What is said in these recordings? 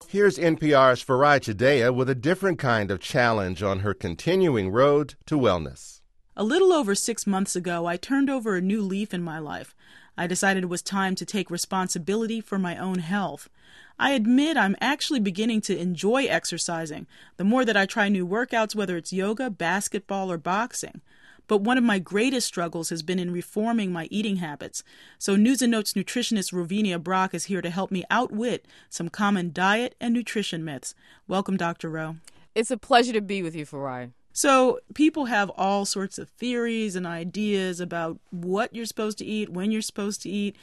Here's NPR's Farai Chideya with a different kind of challenge on her continuing road to wellness. A little over 6 months ago, I turned over a new leaf in my life. I decided it was time to take responsibility for my own health. I admit I'm actually beginning to enjoy exercising, the more that I try new workouts, whether it's yoga, basketball, or boxing. But one of my greatest struggles has been in reforming my eating habits. So News and Notes nutritionist Rovinia Brock is here to help me outwit some common diet and nutrition myths. Welcome, Dr. Rowe. It's a pleasure to be with you, Farai. So people have all sorts of theories and ideas about what you're supposed to eat, when you're supposed to eat,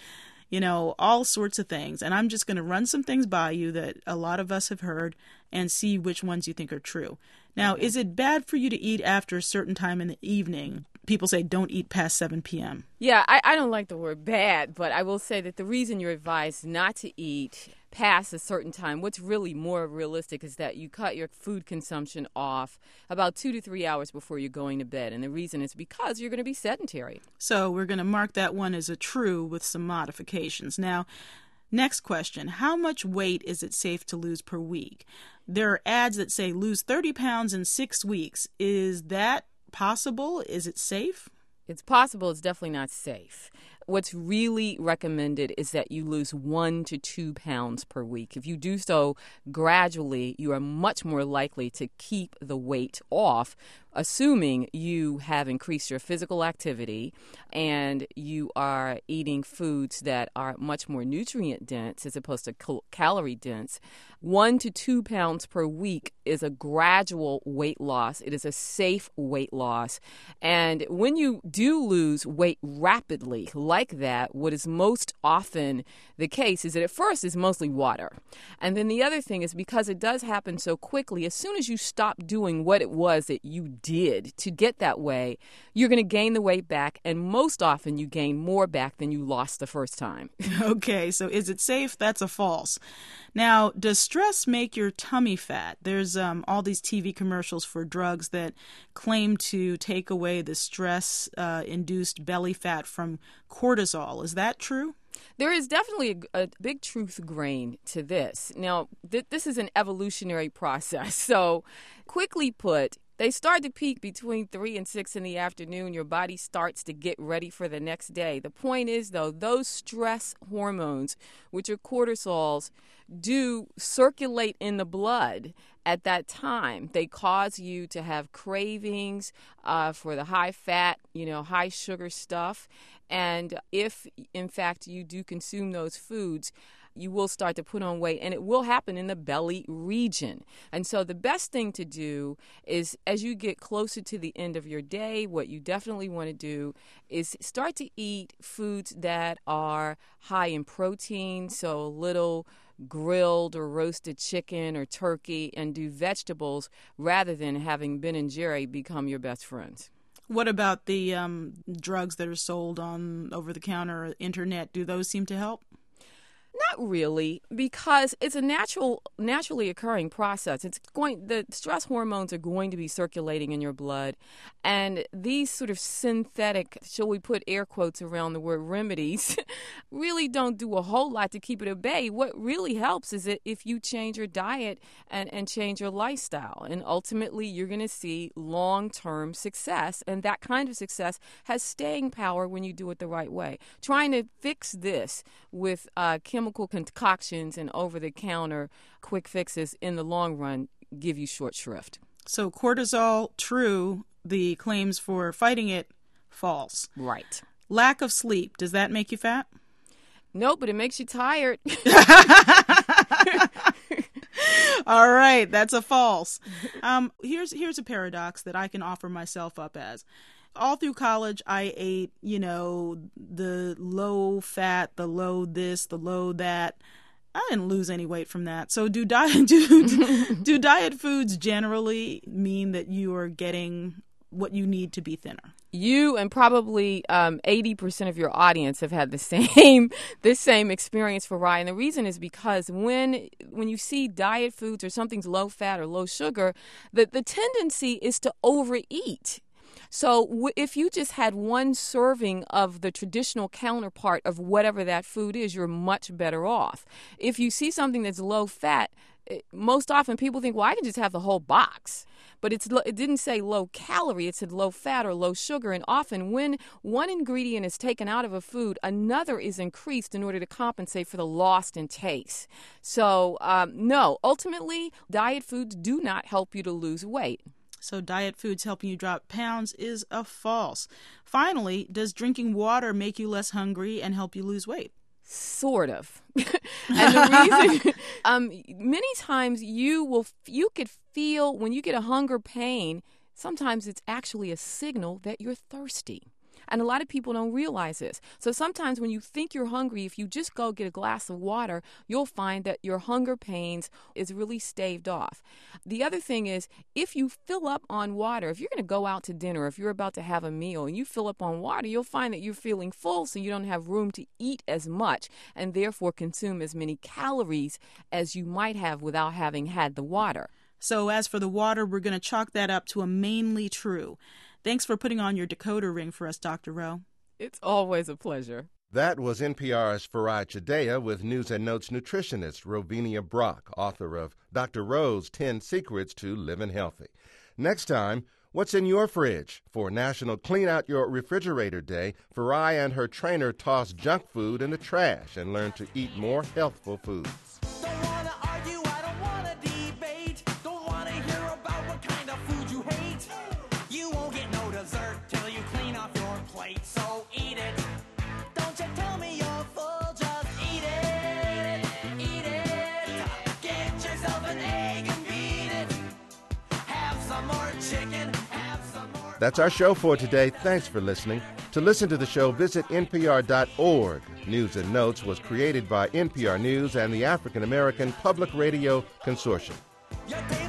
all sorts of things. And I'm just going to run some things by you that a lot of us have heard and see which ones you think are true. Now, is it bad for you to eat after a certain time in the evening? People say don't eat past 7 p.m. Yeah, I don't like the word bad, but I will say that the reason you're advised not to eat past a certain time, what's really more realistic is that you cut your food consumption off about 2 to 3 hours before you're going to bed. And the reason is because you're going to be sedentary. So we're going to mark that one as a true with some modifications. Now, next question. How much weight is it safe to lose per week? There are ads that say lose 30 pounds in 6 weeks. Is that possible? Is it safe? It's possible. It's definitely not safe. What's really recommended is that you lose 1 to 2 pounds per week. If you do so gradually, you are much more likely to keep the weight off, assuming you have increased your physical activity and you are eating foods that are much more nutrient dense as opposed to calorie dense. 1 to 2 pounds per week is a gradual weight loss. It is a safe weight loss. And when you do lose weight rapidly like that, what is most often the case is that at first it's mostly water. And then the other thing is because it does happen so quickly, as soon as you stop doing what it was that you did to get that way, you're going to gain the weight back. And most often you gain more back than you lost the first time. Okay, so is it safe? That's a false. Now, does stress make your tummy fat? There's all these TV commercials for drugs that claim to take away the stress-induced belly fat from cortisol. Is that true? There is definitely a big truth grain to this. Now, this is an evolutionary process. So, quickly put, they start to peak between 3 and 6 in the afternoon. Your body starts to get ready for the next day. The point is, though, those stress hormones, which are cortisols, do circulate in the blood at that time. They cause you to have cravings for the high fat, high sugar stuff. And if, in fact, you do consume those foods, you will start to put on weight, and it will happen in the belly region. And so the best thing to do is, as you get closer to the end of your day, what you definitely want to do is start to eat foods that are high in protein, so a little grilled or roasted chicken or turkey, and do vegetables rather than having Ben and Jerry become your best friends. What about the drugs that are sold on over-the-counter or internet? Do those seem to help? Not really, because it's a naturally occurring process. The stress hormones are going to be circulating in your blood, and these sort of synthetic, shall we put air quotes around the word remedies, really don't do a whole lot to keep it at bay. What really helps is that if you change your diet and change your lifestyle, and ultimately you're going to see long-term success, and that kind of success has staying power when you do it the right way. Trying to fix this with chemical concoctions and over-the-counter quick fixes in the long run give you short shrift. So cortisol, true. The claims for fighting it, false. Right. Lack of sleep, does that make you fat? No, but it makes you tired. All right, that's a false. Here's a paradox that I can offer myself up as. All through college, I ate, the low fat, the low this, the low that. I didn't lose any weight from that. So do diet foods generally mean that you are getting what you need to be thinner? You and probably 80% of your audience have had the same experience, for Ryan. The reason is because when you see diet foods or something's low fat or low sugar, the tendency is to overeat. So if you just had one serving of the traditional counterpart of whatever that food is, you're much better off. If you see something that's low fat, most often people think, well, I can just have the whole box. But it didn't say low calorie, it said low fat or low sugar. And often when one ingredient is taken out of a food, another is increased in order to compensate for the loss in taste. So, no, ultimately, diet foods do not help you to lose weight. So diet foods helping you drop pounds is a false. Finally, does drinking water make you less hungry and help you lose weight? Sort of. And the reason, many times you could feel when you get a hunger pain, sometimes it's actually a signal that you're thirsty. And a lot of people don't realize this. So sometimes when you think you're hungry, if you just go get a glass of water, you'll find that your hunger pains is really staved off. The other thing is, if you fill up on water, if you're going to go out to dinner, if you're about to have a meal and you fill up on water, you'll find that you're feeling full, so you don't have room to eat as much and therefore consume as many calories as you might have without having had the water. So as for the water, we're going to chalk that up to a mainly true. Thanks for putting on your decoder ring for us, Dr. Rowe. It's always a pleasure. That was NPR's Farai Chideya with News and Notes nutritionist Rovinia Brock, author of Dr. Rowe's 10 Secrets to Living Healthy. Next time, what's in your fridge? For National Clean Out Your Refrigerator Day, Farai and her trainer toss junk food in the trash and learn to eat more healthful foods. Don't wanna argue, I don't wanna debate. Don't wanna hear about what kind of food you hate. You won't get no dessert till you clean off your plate, so eat it. Don't you tell me you're full, just eat it. Eat it. Get yourself an egg and beat it. Have some more chicken, have some more... That's our show for today. Thanks for listening. To listen to the show, visit npr.org. News and Notes was created by NPR News and the African American Public Radio Consortium. Your